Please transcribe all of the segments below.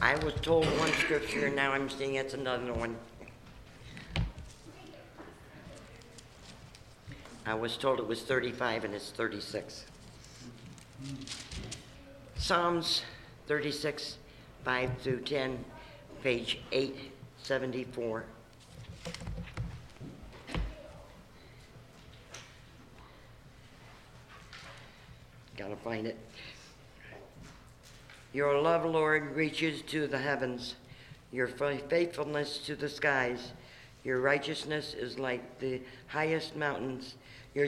I was told one scripture, and now I'm seeing it's another one. I was told it was 35, and it's 36. Psalms 36, 5 through 10, page 874. Gotta find it. Your love, Lord, reaches to the heavens, your faithfulness to the skies. Your righteousness is like the highest mountains, your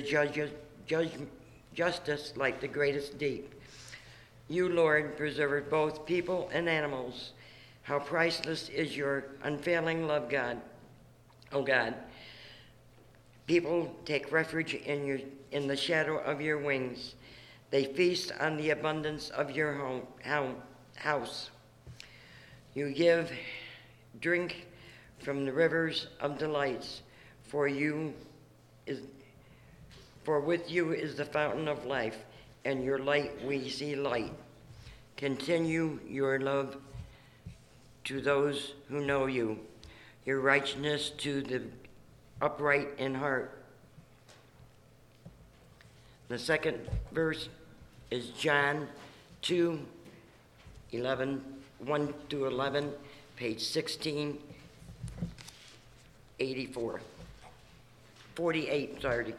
justice like the greatest deep. You, Lord, preserve both people and animals. How priceless is your unfailing love, God. Oh God, people take refuge in the shadow of your wings. They feast on the abundance of your house. You give drink from the rivers of delights, for with you is the fountain of life, and your light we see light. Continue your love to those who know you, your righteousness to the upright in heart. The second verse is John 2, 1 through 11, page 1684. 48, sorry.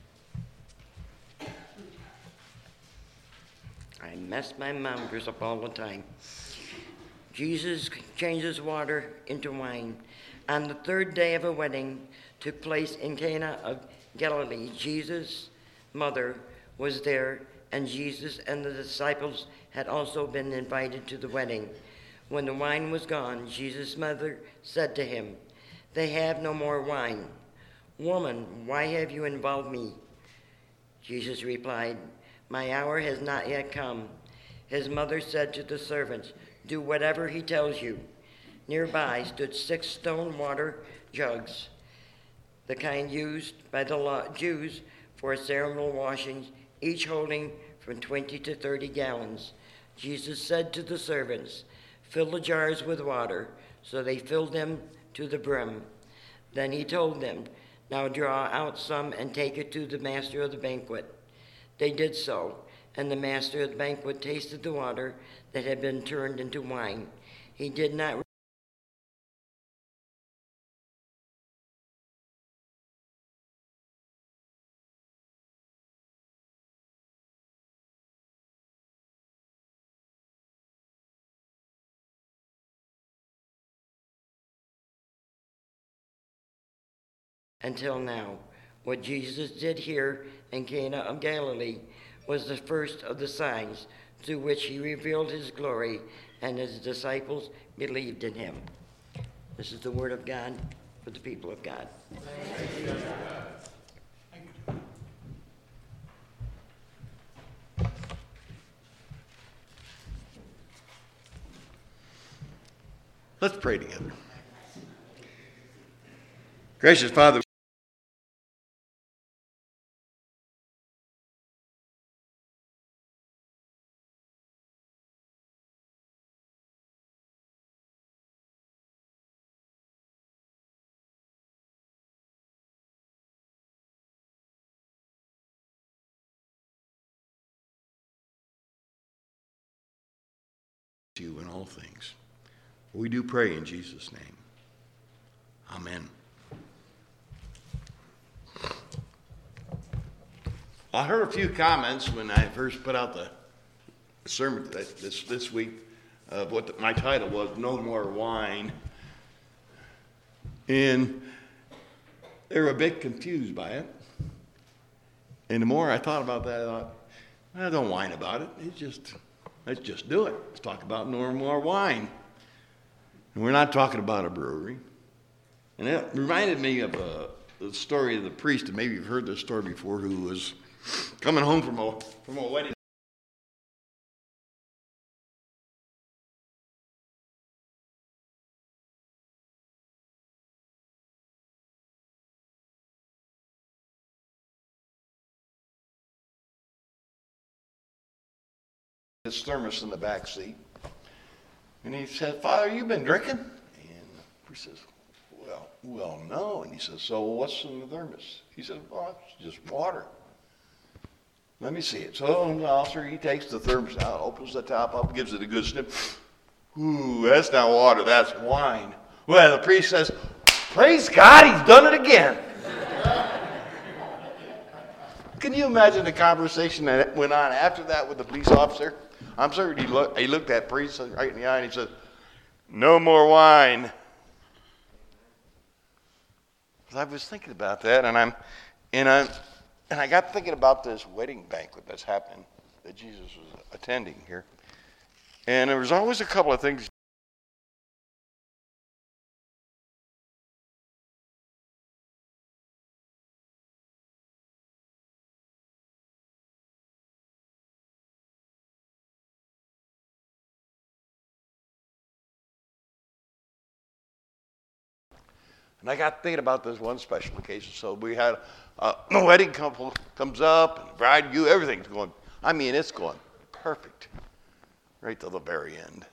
I mess my numbers up all the time. Jesus changes water into wine. On the third day of a wedding took place in Cana of Galilee. Jesus' mother was there, and Jesus and the disciples had also been invited to the wedding. When the wine was gone, Jesus' mother said to him, "They have no more wine." "Woman, why have you involved me?" Jesus replied, "My hour has not yet come." His mother said to the servants, "Do whatever he tells you." Nearby stood 6 stone water jugs, the kind used by the Jews for ceremonial washings, each holding from 20 to 30 gallons. Jesus said to the servants, "Fill the jars with water." So they filled them to the brim. Then he told them, "Now draw out some and take it to the master of the banquet." They did so, and the master of the banquet tasted the water that had been turned into wine. He did not until now. What Jesus did here in Cana of Galilee was the first of the signs through which he revealed his glory, and his disciples believed in him. This is the word of God for the people of God. Thank you, God. Let's pray together. Gracious Father, you in all things. We do pray in Jesus' name. Amen. I heard a few comments when I first put out the sermon this week of what my title was, No More Wine. And they were a bit confused by it. And the more I thought about that, I thought, don't whine about it. Let's just do it. Let's talk about no more wine. And we're not talking about a brewery. And it reminded me of the story of the priest, and maybe you've heard this story before, who was coming home from a wedding. His thermos in the back seat. And he said, Father, you been drinking? And the priest says, well, no. And he says, so what's in the thermos? He says, well, it's just water. Let me see it. So the officer, he takes the thermos out, opens the top up, gives it a good sniff. Ooh, that's not water, that's wine. Well, the priest says, praise God, he's done it again. Can you imagine the conversation that went on after that with the police officer? I'm certain he looked at priest right in the eye and he said, no more wine. I was thinking about that, and I got thinking about this wedding banquet that's happening that Jesus was attending here. And there was always a couple of things. And I got thinking about this one special occasion. So we had a wedding couple comes up, and the bride, everything's going. I mean, it's going perfect, right till the very end.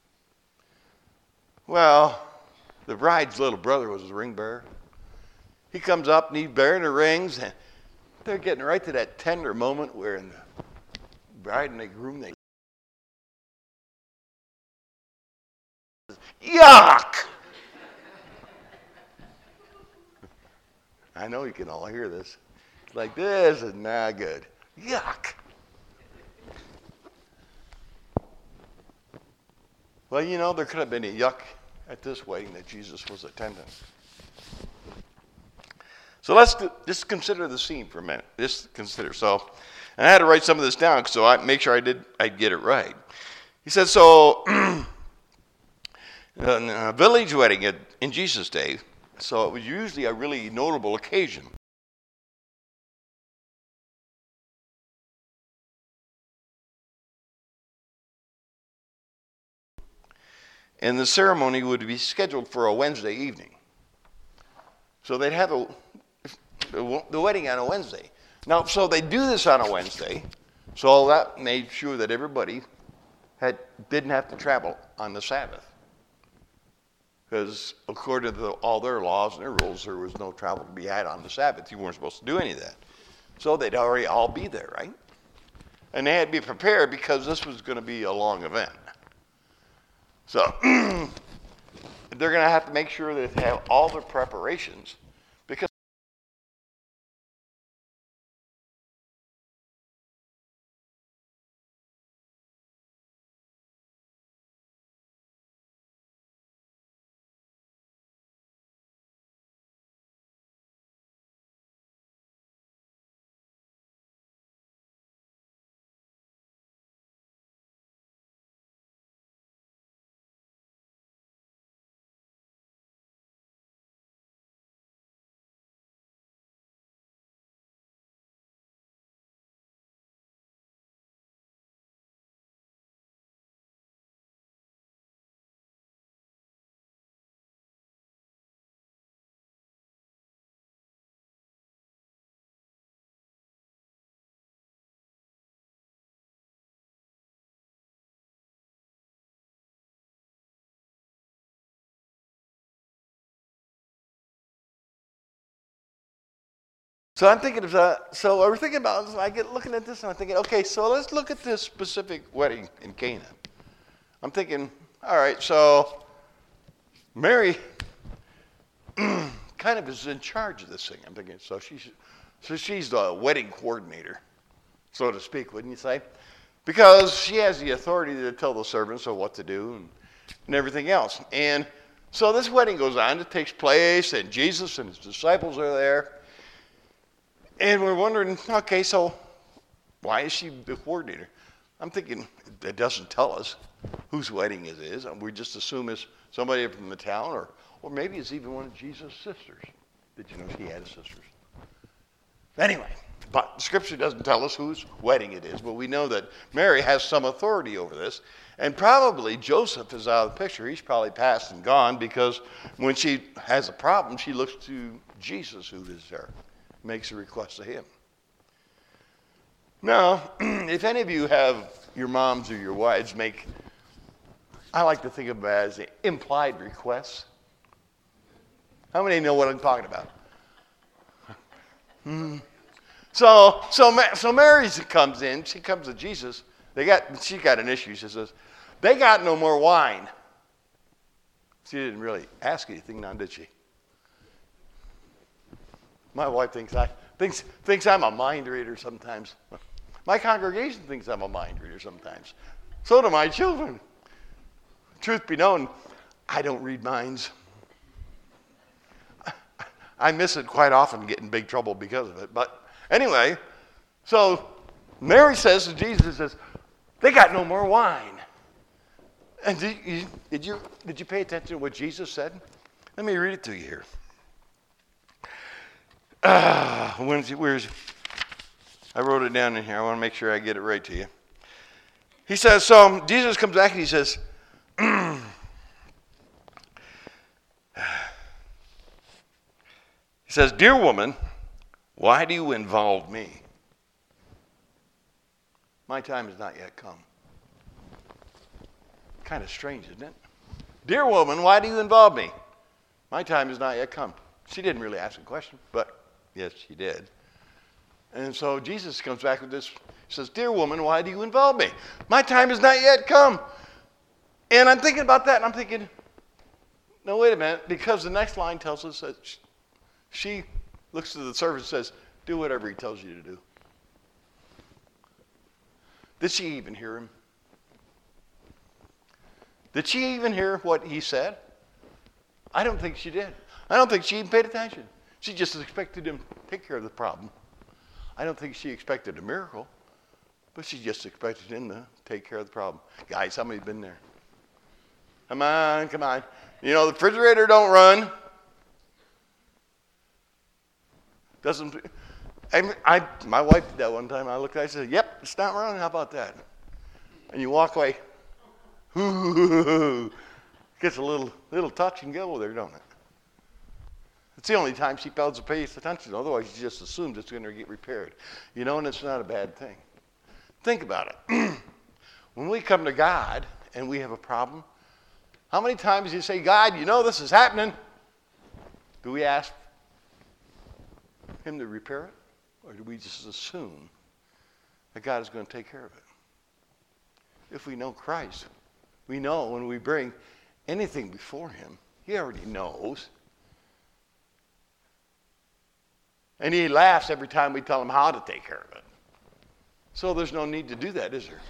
Well, the bride's little brother was the ring bearer. He comes up and he's bearing the rings, and they're getting right to that tender moment where the bride and the groom, they yuck! I know you can all hear this. It's like, this is not good. Yuck. Well, there could have been a yuck at this wedding that Jesus was attending. So let's just consider the scene for a minute. So, and I had to write some of this down so I make sure I'd get it right. He said, so, a village wedding in Jesus' day, so it was usually a really notable occasion. And the ceremony would be scheduled for a Wednesday evening. So they'd have the wedding on a Wednesday. Now, so they do this on a Wednesday, so that made sure that everybody didn't have to travel on the Sabbath. Because according to all their laws and their rules, there was no travel to be had on the Sabbath. You weren't supposed to do any of that. So they'd already all be there, right? And they had to be prepared because this was going to be a long event. So they're going to have to make sure that they have all their preparations. Because so I'm thinking so we're thinking about, I get looking at this and I'm thinking, okay, so let's look at this specific wedding in Cana. I'm thinking, all right, so Mary kind of is in charge of this thing. I'm thinking, so she's the wedding coordinator, so to speak, wouldn't you say? Because she has the authority to tell the servants what to do and everything else. And so this wedding goes on, it takes place, and Jesus and his disciples are there. And we're wondering, okay, so why is she the coordinator? I'm thinking, it doesn't tell us whose wedding it is. We just assume it's somebody from the town, or maybe it's even one of Jesus' sisters. Did you know she had sisters? Anyway, but Scripture doesn't tell us whose wedding it is, but we know that Mary has some authority over this. And probably Joseph is out of the picture. He's probably passed and gone, because when she has a problem, she looks to Jesus, who is there. Makes a request to him. Now, if any of you have your moms or your wives make I like to think of them as implied requests. How many know what I'm talking about? So Mary comes in. She comes to Jesus. She got an issue. She says, they got no more wine. She didn't really ask anything now, did she? My wife thinks I'm a mind reader sometimes. My congregation thinks I'm a mind reader sometimes. So do my children. Truth be known, I don't read minds. I miss it quite often, get in big trouble because of it. But anyway, so Mary says to Jesus, says, they got no more wine. And did you pay attention to what Jesus said? Let me read it to you here. I wrote it down in here. I want to make sure I get it right to you. He says, so Jesus comes back and he says, he says, dear woman, why do you involve me? My time has not yet come. Kind of strange, isn't it? Dear woman, why do you involve me? My time has not yet come. She didn't really ask a question, but yes, she did. And so Jesus comes back with this. He says, dear woman, why do you involve me? My time has not yet come. And I'm thinking about that, and I'm thinking, no, wait a minute, because the next line tells us that she looks to the servant and says, do whatever he tells you to do. Did she even hear him? Did she even hear what he said? I don't think she did. I don't think she even paid attention. She just expected him to take care of the problem. I don't think she expected a miracle, but she just expected him to take care of the problem. Guys, how many have been there? Come on, come on. You know, the refrigerator don't run. My wife did that one time. I looked at it, I said, yep, it's not running. How about that? And you walk away. Gets a little touch and go there, don't it? It's the only time she pays attention. Otherwise, she just assumes it's going to get repaired. You know, and it's not a bad thing. Think about it. When we come to God and we have a problem, how many times do you say, God, you know this is happening? Do we ask him to repair it? Or do we just assume that God is going to take care of it? If we know Christ, we know when we bring anything before him, he already knows. And he laughs every time we tell him how to take care of it. So there's no need to do that, is there?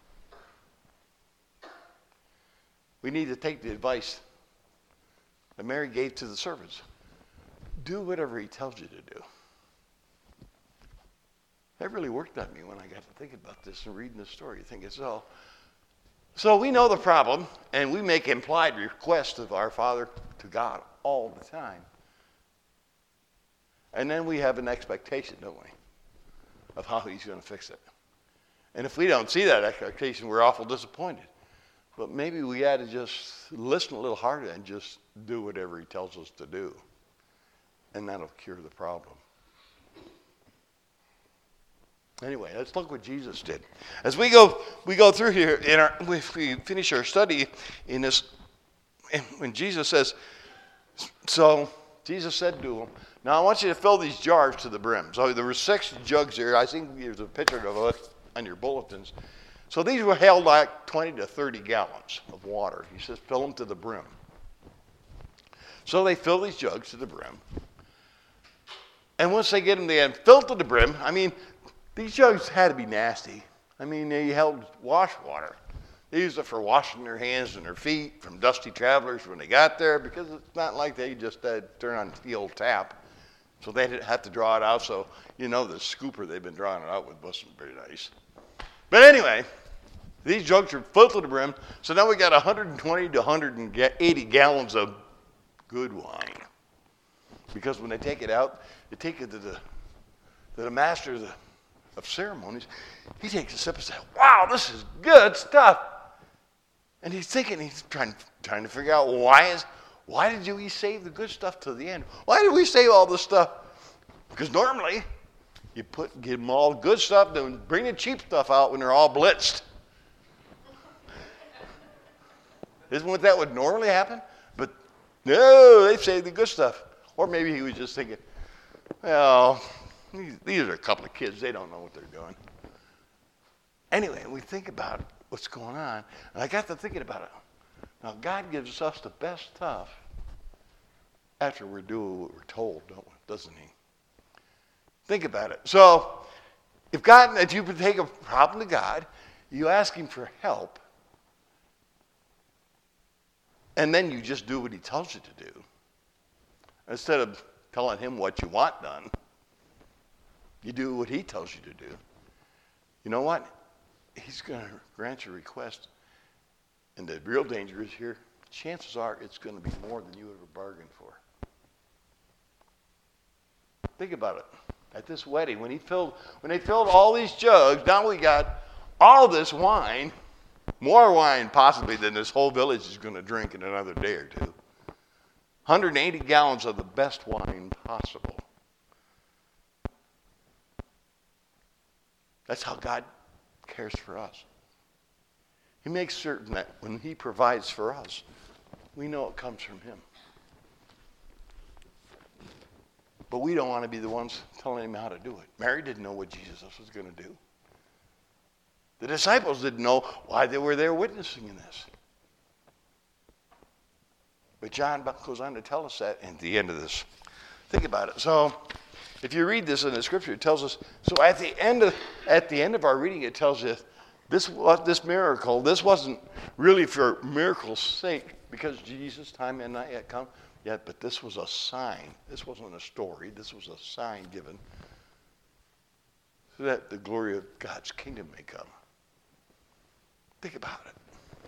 We need to take the advice that Mary gave to the servants. Do whatever he tells you to do. That really worked on me when I got to thinking about this and reading the story. You think it's all. So we know the problem, and we make implied requests of our Father to God all the time. And then we have an expectation, don't we, of how he's going to fix it. And if we don't see that expectation, we're awful disappointed. But maybe we got to just listen a little harder and just do whatever he tells us to do. And that'll cure the problem. Anyway, let's look what Jesus did. As we go through here, we finish our study in this, when Jesus says, so Jesus said to him, now I want you to fill these jars to the brim. So there were 6 jugs here. I think there's a picture of it on your bulletins. So these were held like 20 to 30 gallons of water. He says, fill them to the brim. So they fill these jugs to the brim. And once they get them filled to the brim, I mean, these jugs had to be nasty. I mean, they held wash water. They used it for washing their hands and their feet from dusty travelers when they got there, because it's not like they just turn on the old tap. So they didn't have to draw it out. So, you know, the scooper they've been drawing it out with wasn't very nice. But anyway, these jugs are filled to the brim. So now we got 120 to 180 gallons of good wine. Because when they take it out, they take it to the master of ceremonies. He takes a sip and says, wow, this is good stuff. And he's thinking, he's trying to figure out why did we save the good stuff to the end? Why did we save all this stuff? Because normally you give them all good stuff, then bring the cheap stuff out when they're all blitzed. Isn't that what normally happen? But no, they say the good stuff. Or maybe he was just thinking, well, these are a couple of kids. They don't know what they're doing. Anyway, we think about what's going on. And I got to thinking about it. Now, God gives us the best stuff after we're doing what we're told, doesn't he? Think about it. So, if you take a problem to God, you ask him for help, and then you just do what he tells you to do. Instead of telling him what you want done, you do what he tells you to do. You know what? He's going to grant your request. And the real danger is here. Chances are it's going to be more than you ever bargained for. Think about it. At this wedding, when they filled all these jugs, now we got all this wine, more wine possibly than this whole village is going to drink in another day or two. 180 gallons of the best wine possible. That's how God cares for us. He makes certain that when he provides for us, we know it comes from him. But we don't want to be the ones telling him how to do it. Mary didn't know what Jesus was going to do. The disciples didn't know why they were there witnessing in this. But John goes on to tell us that at the end of this. Think about it. So, if you read this in the scripture, it tells us. So at the end of our reading, it tells you this miracle. This wasn't really for miracle's sake, because Jesus' time had not yet come yet. But this was a sign. This wasn't a story. This was a sign given so that the glory of God's kingdom may come. Think about it.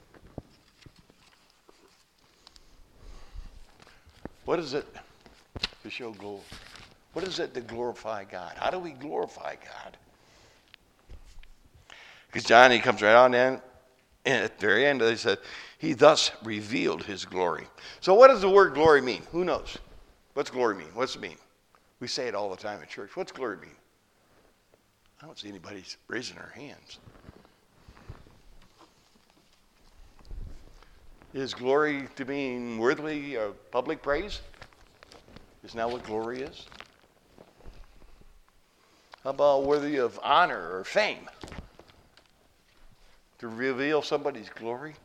What is it to show glory? What is it to glorify God? How do we glorify God? Because John, he comes right on in, and at the very end, he said, he thus revealed his glory. So what does the word glory mean? Who knows? What's glory mean? What's it mean? We say it all the time in church. What's glory mean? I don't see anybody raising their hands. Is glory to mean worthy of public praise? Isn't that what glory is? How about worthy of honor or fame? To reveal somebody's glory?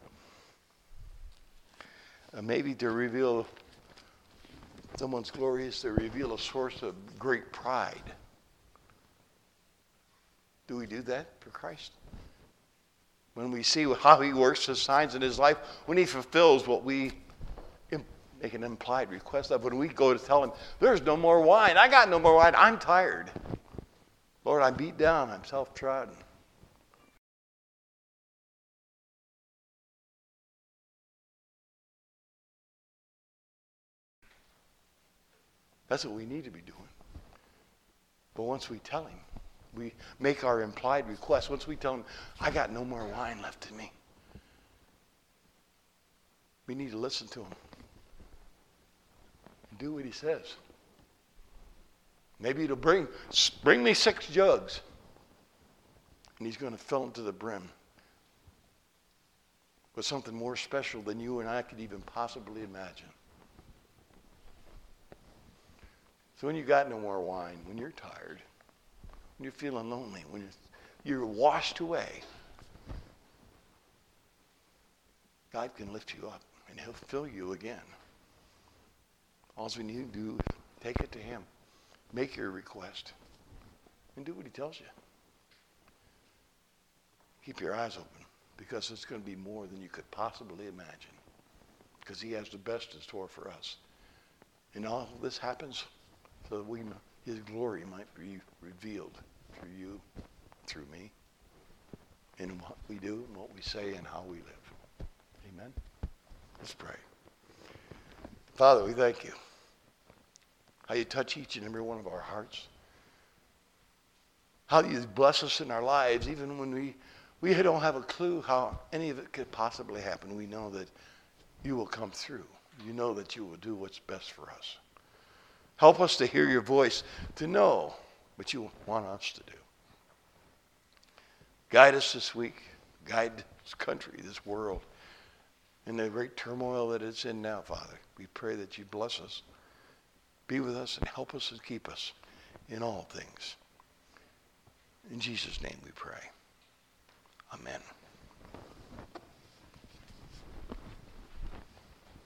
Maybe to reveal someone's glory is to reveal a source of great pride. Do we do that for Christ? When we see how he works his signs in his life, when he fulfills what we make an implied request of, when we go to tell him, there's no more wine, I got no more wine, I'm tired. Lord, I'm beat down, I'm self-trodden. That's what we need to be doing. But once we tell him, we make our implied request. Once we tell him, I got no more wine left in me, we need to listen to him and do what he says. Maybe it'll bring me 6 jugs, and he's going to fill them to the brim with something more special than you and I could even possibly imagine. So when you got no more wine, when you're tired, when you're feeling lonely, when you're washed away, God can lift you up and he'll fill you again. All we need to do is take it to him, make your request, and do what he tells you. Keep your eyes open, because it's going to be more than you could possibly imagine, because he has the best in store for us. And all this happens so that we know his glory might be revealed through you, through me, in what we do and what we say and how we live. Amen? Let's pray. Father, we thank you. How you touch each and every one of our hearts. How you bless us in our lives, even when we don't have a clue how any of it could possibly happen. We know that you will come through. You know that you will do what's best for us. Help us to hear your voice, to know what you want us to do. Guide us this week. Guide this country, this world. in the great turmoil that it's in now, Father. We pray that you bless us, be with us, and help us and keep us in all things. In Jesus' name we pray. Amen.